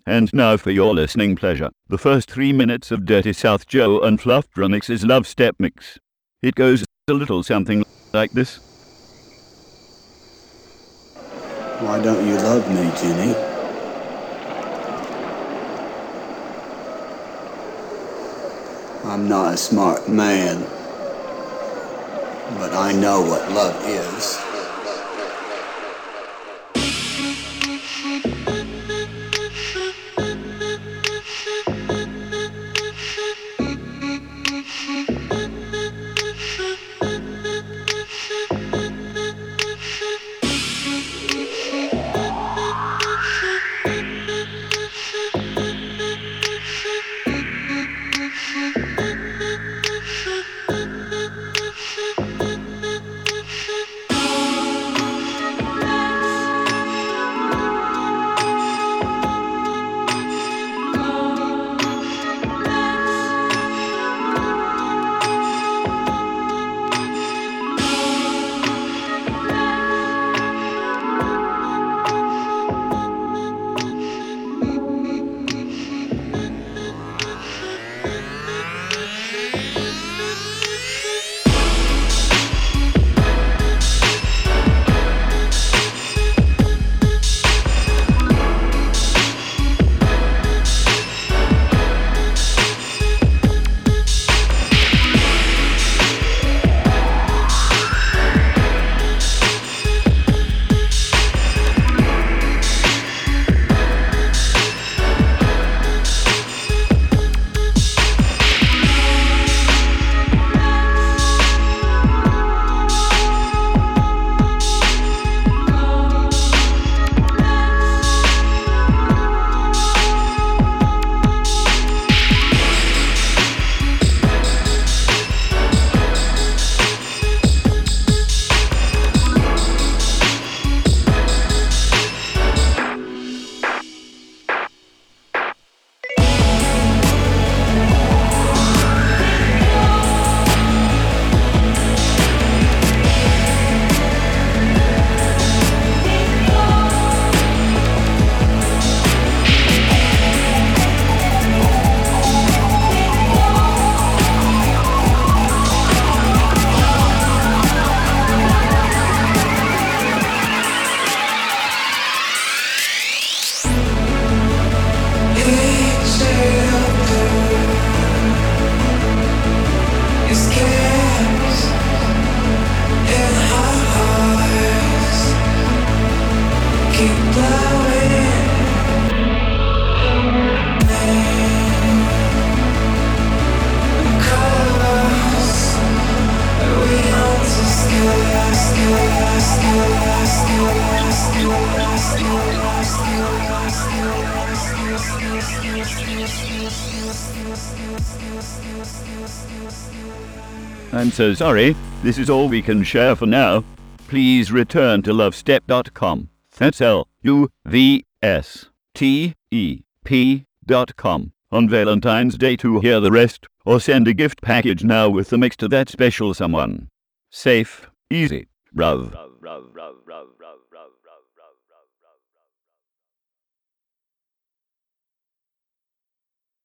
And now for your listening pleasure, the first 3 minutes of Dirty South Joe and Fluff Remix's Love Step Mix. It goes a little something like this. Why don't you love me, Jenny? I'm not a smart man, but I know what love is. I'm so sorry, this is all we can share for now. Please return to lovestep.com. That's LUVSTEP.com on Valentine's Day to hear the rest, or send a gift package now with the mix to that special someone. Safe, easy, Ruv.